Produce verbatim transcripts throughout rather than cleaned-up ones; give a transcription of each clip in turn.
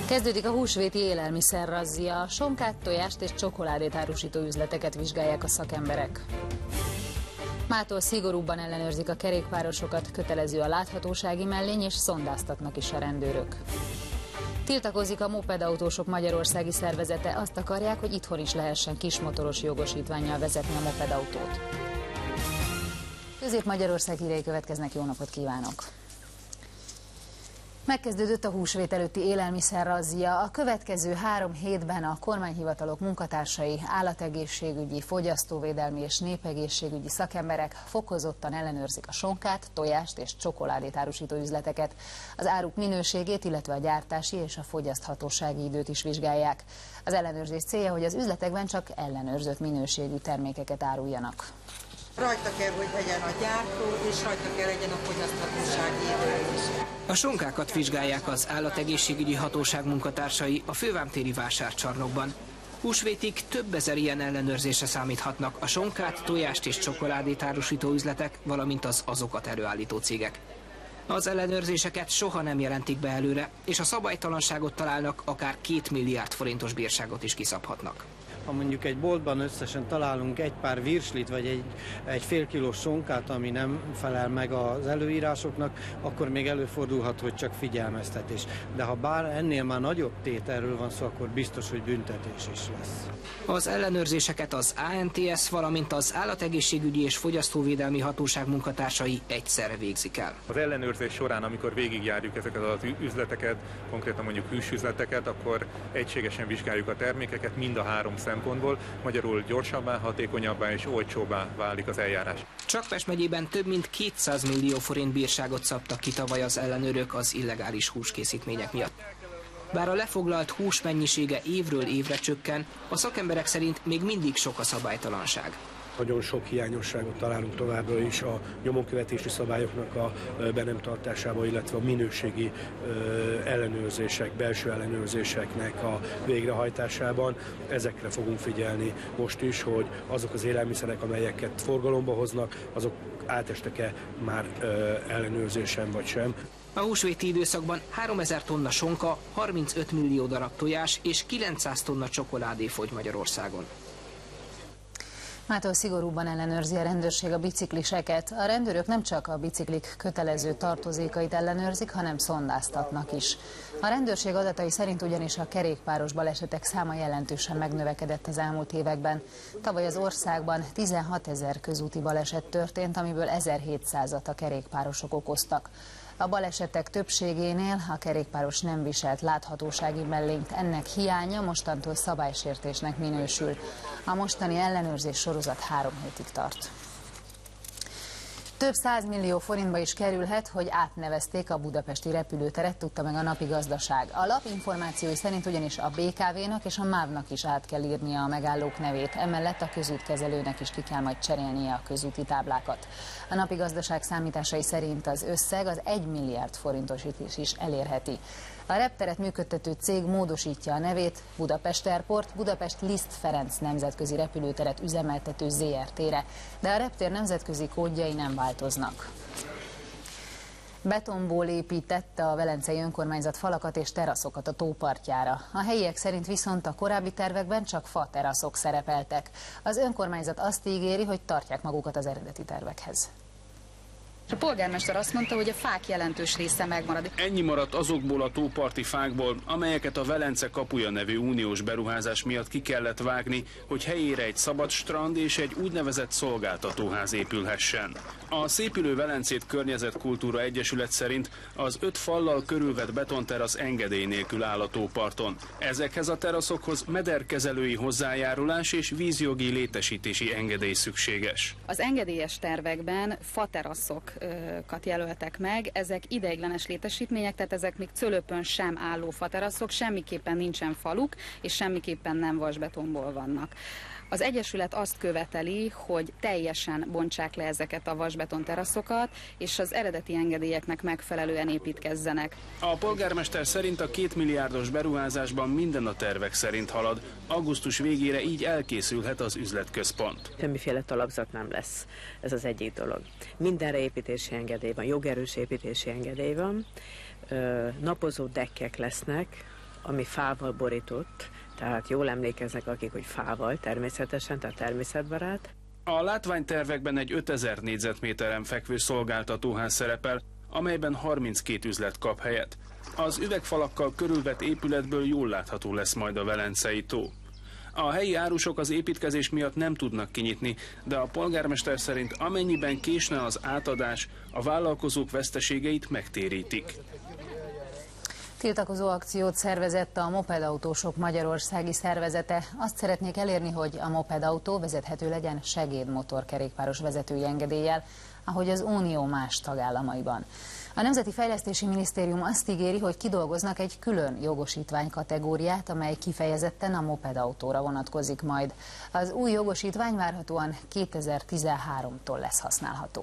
Kezdődik a húsvéti élelmiszerrazzia. Sonkát, tojást és csokoládét árusító üzleteket vizsgálják a szakemberek. Mától szigorúbban ellenőrzik a kerékpárosokat, kötelező a láthatósági mellény és szondáztatnak is a rendőrök. Tiltakozik a mopedautósok magyarországi szervezete, azt akarják, hogy itthon is lehessen kismotoros jogosítvánnyal vezetni a mopedautót. Közép-Magyarország hírei következnek, jó napot kívánok! Megkezdődött a húsvét előtti élelmiszerrazzia. A következő három hétben a kormányhivatalok munkatársai, állategészségügyi, fogyasztóvédelmi és népegészségügyi szakemberek fokozottan ellenőrzik a sonkát, tojást és csokoládét árusító üzleteket. Az áruk minőségét, illetve a gyártási és a fogyaszthatósági időt is vizsgálják. Az ellenőrzés célja, hogy az üzletekben csak ellenőrzött minőségű termékeket áruljanak. Rajta kell, hogy legyen a gyártó, és rajta kell legyen a fogyaszthatósági idő is. A sonkákat vizsgálják az állategészségügyi hatóság munkatársai a fővámtéri vásárcsarnokban. Húsvétig több ezer ilyen ellenőrzésre számíthatnak a sonkát, tojást és csokoládét árusító üzletek, valamint az azokat előállító cégek. Az ellenőrzéseket soha nem jelentik be előre, és a szabálytalanságot találnak, akár két milliárd forintos bírságot is kiszabhatnak. Ha mondjuk egy boltban összesen találunk egy pár virslit, vagy egy, egy fél kilós sonkát, ami nem felel meg az előírásoknak, akkor még előfordulhat, hogy csak figyelmeztetés. De ha bár ennél már nagyobb tételről van szó, akkor biztos, hogy büntetés is lesz. Az ellenőrzéseket az á en té es, valamint az Állategészségügyi és Fogyasztóvédelmi Hatóság munkatársai egyszerre végzik el. Az ellenőrzés során, amikor végigjárjuk ezeket az üzleteket, konkrétan mondjuk hűsüzleteket, akkor egységesen vizsgáljuk a termékeket mind a három szempontból, magyarul gyorsabbá, hatékonyabbá és olcsóbbá válik az eljárás. Csakpest megyében több mint kétszáz millió forint bírságot szabtak ki tavaly az ellenőrök az illegális húskészítmények miatt. Bár a lefoglalt hús mennyisége évről évre csökken, a szakemberek szerint még mindig sok a szabálytalanság. Nagyon sok hiányosságot találunk továbbra is a nyomonkövetési szabályoknak a be nem tartásában, illetve a minőségi ellenőrzések, belső ellenőrzéseknek a végrehajtásában. Ezekre fogunk figyelni most is, hogy azok az élelmiszerek, amelyeket forgalomba hoznak, azok átestek-e már ellenőrzésen vagy sem. A húsvéti időszakban háromezer tonna sonka, harmincöt millió darab tojás és kilencszáz tonna csokoládé fogy Magyarországon. Mától szigorúbban ellenőrzi a rendőrség a bicikliseket. A rendőrök nem csak a biciklik kötelező tartozékait ellenőrzik, hanem szondáztatnak is. A rendőrség adatai szerint ugyanis a kerékpáros balesetek száma jelentősen megnövekedett az elmúlt években. Tavaly az országban tizenhatezer közúti baleset történt, amiből ezerhétszázat a kerékpárosok okoztak. A balesetek többségénél a kerékpáros nem viselt láthatósági mellényt, ennek hiánya mostantól szabálysértésnek minősül. A mostani ellenőrzés sorozat három hétig tart. Több százmillió forintba is kerülhet, hogy átnevezték a budapesti repülőteret, tudta meg a Napi Gazdaság. A lap információi szerint ugyanis a bé ká vénak és a mávnak is át kell írnia a megállók nevét, emellett a közútkezelőnek is ki kell majd cserélnie a közúti táblákat. A Napi Gazdaság számításai szerint az összeg az egy milliárd forintos is elérheti. A repteret működtető cég módosítja a nevét Budapest Airport, Budapest Liszt Ferenc nemzetközi repülőteret üzemeltető zé er té-re, de a reptér nemzetközi kódjai nem változnak. Betonból építette a velencei önkormányzat falakat és teraszokat a tó partjára. A helyiek szerint viszont a korábbi tervekben csak fa teraszok szerepeltek. Az önkormányzat azt ígéri, hogy tartják magukat az eredeti tervekhez. A polgármester azt mondta, hogy a fák jelentős része megmarad. Ennyi maradt azokból a tóparti fákból, amelyeket a Velence kapuja nevű uniós beruházás miatt ki kellett vágni, hogy helyére egy szabad strand és egy úgynevezett szolgáltatóház épülhessen. A Szépülő Velencét Környezetkultúra Egyesület szerint az öt fallal körülvett betonterasz engedély nélkül áll a tóparton. Ezekhez a teraszokhoz mederkezelői hozzájárulás és vízjogi létesítési engedély szükséges. Az engedélyes tervekben fateraszok jelöltek meg, ezek ideiglenes létesítmények, tehát ezek még cölöpön sem álló fateraszok, semmiképpen nincsen faluk, és semmiképpen nem vasbetonból vannak. Az Egyesület azt követeli, hogy teljesen bontsák le ezeket a vasbeton teraszokat, és az eredeti engedélyeknek megfelelően építkezzenek. A polgármester szerint a két milliárdos beruházásban minden a tervek szerint halad. Augusztus végére így elkészülhet az üzletközpont. Semmiféle talapzat nem lesz. Ez az egyik dolog. Mindenre építési engedély van, jogerős építési engedély van, napozó dekkek lesznek, ami fával borított, tehát jól emlékeznek akik, hogy fával természetesen, tehát természetbarát. A látványtervekben egy ötezer négyzetméteren fekvő szolgáltatóház szerepel, amelyben harminckét üzlet kap helyet. Az üvegfalakkal körülvett épületből jól látható lesz majd a Velencei tó. A helyi árusok az építkezés miatt nem tudnak kinyitni, de a polgármester szerint amennyiben késne az átadás, a vállalkozók veszteségeit megtérítik. Tiltakozó akciót szervezett a Mopedautósok Magyarországi Szervezete. Azt szeretnék elérni, hogy a mopedautó vezethető legyen segédmotorkerékpáros vezetői engedéllyel, ahogy az Unió más tagállamaiban. A Nemzeti Fejlesztési Minisztérium azt ígéri, hogy kidolgoznak egy külön jogosítvány kategóriát, amely kifejezetten a mopedautóra vonatkozik majd. Az új jogosítvány várhatóan kétezer-tizenháromtól lesz használható.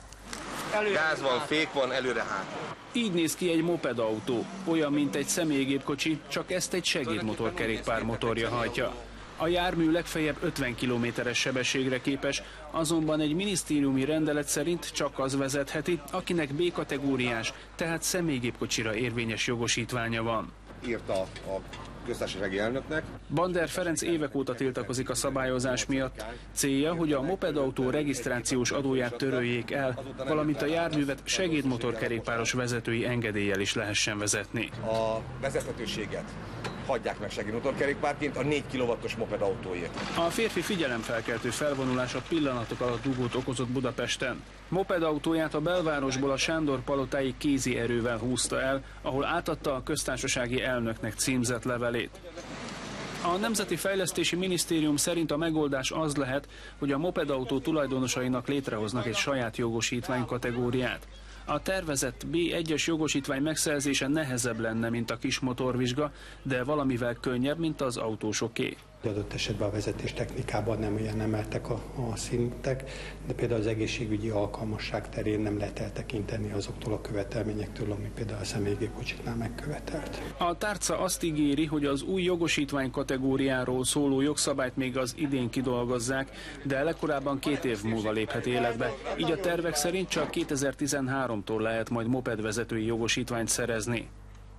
Gáz van, fék van, előre hátra. Így néz ki egy mopedautó, olyan, mint egy személygépkocsi, csak ezt egy segédmotorkerékpár motorja hajtja. A jármű legfeljebb ötven kilométeres sebességre képes, azonban egy minisztériumi rendelet szerint csak az vezetheti, akinek B-kategóriás, tehát személygépkocsira érvényes jogosítványa van. Írta a köztársasági elnöknek. Bander Ferenc évek óta tiltakozik a szabályozás miatt. Célja, hogy a mopedautó regisztrációs adóját töröljék el, valamint a járművet segédmotorkerékpáros vezetői engedéllyel is lehessen vezetni. A vezethetőséget hagyják meg segédmotorkerékpárként a négy kilowattos mopedautóért. A férfi figyelemfelkeltő felvonulása pillanatok alatt dugót okozott Budapesten. Mopedautóját a belvárosból a Sándor palotáig kézi erővel húzta el, ahol átadta a köztársasági elnöknek címzett levelét. A Nemzeti Fejlesztési Minisztérium szerint a megoldás az lehet, hogy a mopedautó tulajdonosainak létrehoznak egy saját jogosítvány kategóriát. A tervezett bé egyes jogosítvány megszerzése nehezebb lenne, mint a kis motorvizsga, de valamivel könnyebb, mint az autósoké. Adott esetben a vezetés technikában nem olyan emeltek a, a szintek, de például az egészségügyi alkalmasság terén nem lehet eltekinteni azoktól a követelményektől, ami például a személygépkocsiknál megkövetelt. A tárca azt ígéri, hogy az új jogosítvány kategóriáról szóló jogszabályt még az idén kidolgozzák, de legkorábban két év múlva léphet életbe, így a tervek szerint csak kétezer-tizenháromtól lehet majd mopedvezetői jogosítványt szerezni.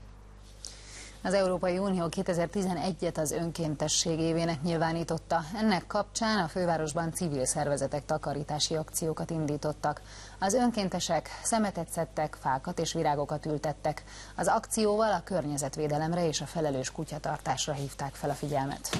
Az Európai Unió kétezer-tizenegyet az önkéntesség évének nyilvánította. Ennek kapcsán a fővárosban civil szervezetek takarítási akciókat indítottak. Az önkéntesek szemetet szedtek, fákat és virágokat ültettek. Az akcióval a környezetvédelemre és a felelős kutyatartásra hívták fel a figyelmet.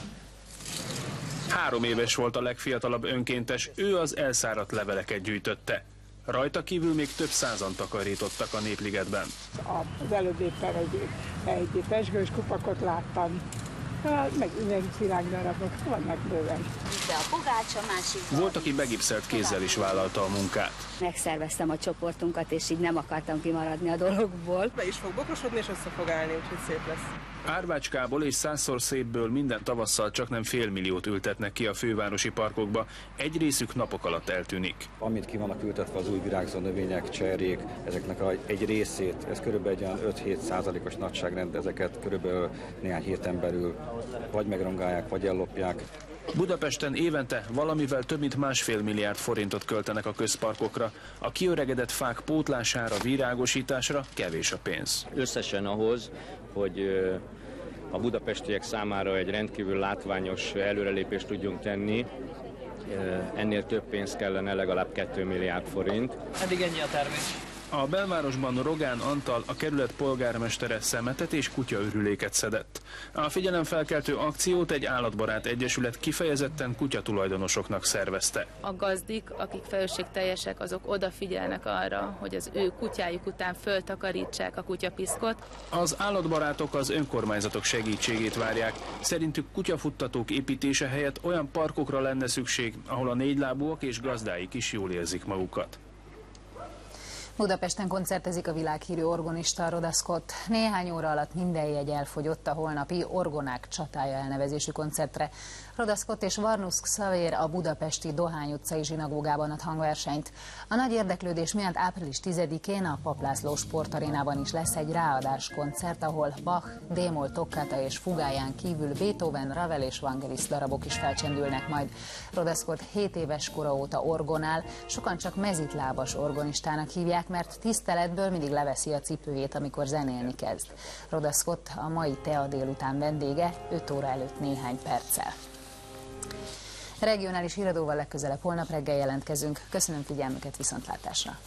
Három éves volt a legfiatalabb önkéntes, ő az elszáradt leveleket gyűjtötte. Rajta kívül még több százan takarítottak a Népligetben. Az előbb éppen egy, egy pezsgős kupakot láttam, meg üvegvirágdarabok, vannak bőven. De a pogács a másik. Volt, aki begipszelt kézzel is vállalta a munkát. Megszerveztem a csoportunkat, és így nem akartam kimaradni a dologból. Be is fog bokosodni, és össze fog állni, úgyhogy szép lesz. Árvácskából és százszor szépből minden tavasszal csaknem félmilliót ültetnek ki a fővárosi parkokba, egy részük napok alatt eltűnik. Amit ki vannak ültetve az új virágzó növények, cserjék, ezeknek a, egy részét, ez körülbelül egy olyan öt-hét százalékos nagyságrend, ezeket körülbelül néhány héten belül vagy megrongálják, vagy ellopják. Budapesten évente valamivel több mint másfél milliárd forintot költenek a közparkokra. A kiöregedett fák pótlására, virágosításra kevés a pénz. Összesen ahhoz, hogy a budapestiek számára egy rendkívül látványos előrelépést tudjunk tenni, ennél több pénz kellene, legalább két milliárd forint. Eddig ennyi a termék. A belvárosban Rogán Antal, a kerület polgármestere szemetet és kutyaürüléket szedett. A figyelemfelkeltő akciót egy állatbarát egyesület kifejezetten kutyatulajdonosoknak szervezte. A gazdik, akik felelősségteljesek, azok odafigyelnek arra, hogy az ő kutyájuk után föltakarítsák a kutyapiszkot. Az állatbarátok az önkormányzatok segítségét várják. Szerintük kutyafuttatók építése helyett olyan parkokra lenne szükség, ahol a négylábúak és gazdáik is jól érzik magukat. Budapesten koncertezik a világhírű orgonista Rhoda Scott. Néhány óra alatt minden jegy elfogyott a holnapi Orgonák csatája elnevezésű koncertre. Rhoda Scott és Varnusz Xavér a budapesti Dohány utcai zsinagógában ad hangversenyt. A nagy érdeklődés miatt április tizedikén a Papp László sportarénában is lesz egy ráadás koncert, ahol Bach, D-moll toccata és fugáján kívül Beethoven, Ravel és Vangelis darabok is felcsendülnek majd. Rhoda Scott hét éves kora óta orgonál, sokan csak mezitlábas orgonistának hívják, hívják, mert tiszteletből mindig leveszi a cipőjét, amikor zenélni kezd. Rhoda Scott a mai Tea délután vendége, öt óra előtt néhány perccel. Regionális híradóval legközelebb holnap reggel jelentkezünk. Köszönöm figyelmüket, viszontlátásra!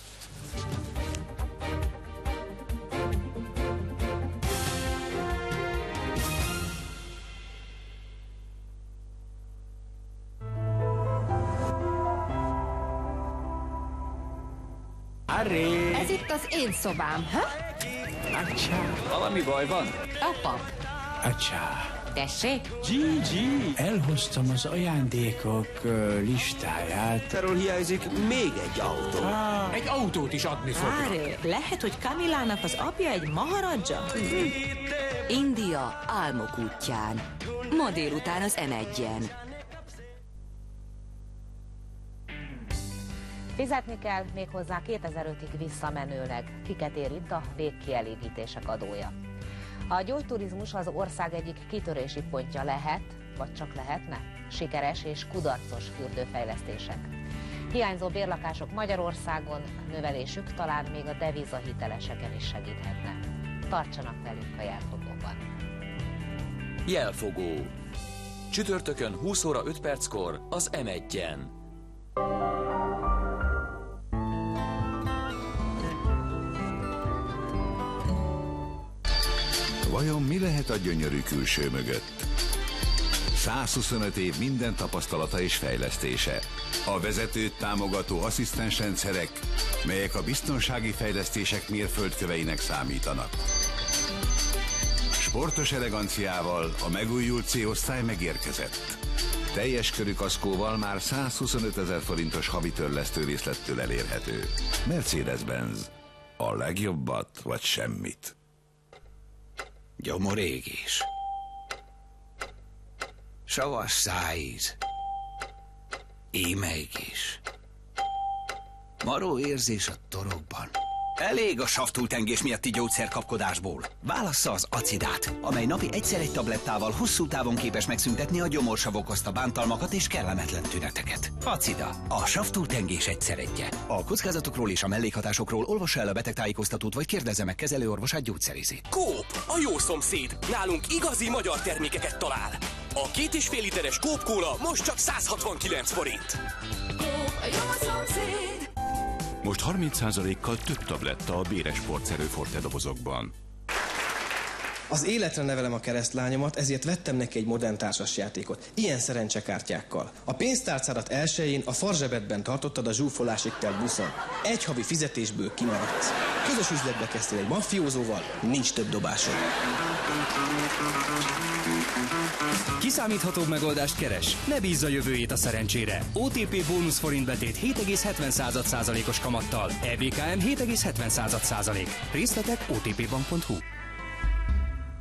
Harry! Ez itt az én szobám, ha? Acsá! Valami baj van? Apa. Acsá! Tessék? Gigi! Elhoztam az ajándékok uh, listáját. Erről hiányzik még egy autó. Ah, egy autót is adni fognak. Harry, lehet, hogy Kamilának az apja egy maharadja? India álmok útján. Ma délután az em egyen. Fizetni kell méghozzá kétezer-ötig visszamenőleg. Kiket érint a végkielégítések adója. A gyógyturizmus az ország egyik kitörési pontja lehet, vagy csak lehetne? Sikeres és kudarcos fürdőfejlesztések. Hiányzó bérlakások Magyarországon, növelésük talán még a devizahiteleseken is segíthetne. Tartsanak velünk a jelfogóban. Jelfogó. Csütörtökön húsz óra öt perckor az em egyen. Vajon mi lehet a gyönyörű külső mögött? százhuszonöt év minden tapasztalata és fejlesztése. A vezetőt támogató asszisztensrendszerek, melyek a biztonsági fejlesztések mérföldköveinek számítanak. Sportos eleganciával a megújult C-osztály megérkezett. Teljes körű kaszkóval már százhuszonöt ezer forintos havi törlesztő részlettől elérhető. Mercedes-Benz. A legjobbat vagy semmit. Gyomorégés. Savas szájíz. Émeigés. Maró érzés a torokban. Elég a savtúltengés miatti gyógyszerkapkodásból. Válassza az acidát, amely napi egyszer egy tablettával hosszú távon képes megszüntetni a gyomorsav okozta bántalmakat és kellemetlen tüneteket. Acida, a savtúltengés egyszeregye. A kockázatokról és a mellékhatásokról olvassa el a betegtájékoztatót, vagy kérdezze meg kezelőorvosát, gyógyszerészét. Coop, a jó szomszéd. Nálunk igazi magyar termékeket talál. A két és fél literes Coop Cola most csak száz hatvankilenc forint. Coop, a jó szomszéd. Most harminc százalékkal több tabletta a béres sportszerű Forte dobozokban. Az életre nevelem a keresztlányomat, ezért vettem neki egy modern társasjátékot, ilyen szerencsekártyákkal. A pénztárcádat elsőjén a farzsebedben tartottad a zsúfolásig telt buszon. Egy havi fizetésből kimaradsz. Közös üzletbe kezdtél egy maffiózóval, nincs több dobásod. Kiszámíthatóbb megoldást keres? Ne bízz a jövőjét a szerencsére. o té pé bónusz forintbetét hét egész hetven százalékos kamattal. e bé ká em hét egész hetven százalék. Részletek o té pé bank pont hu.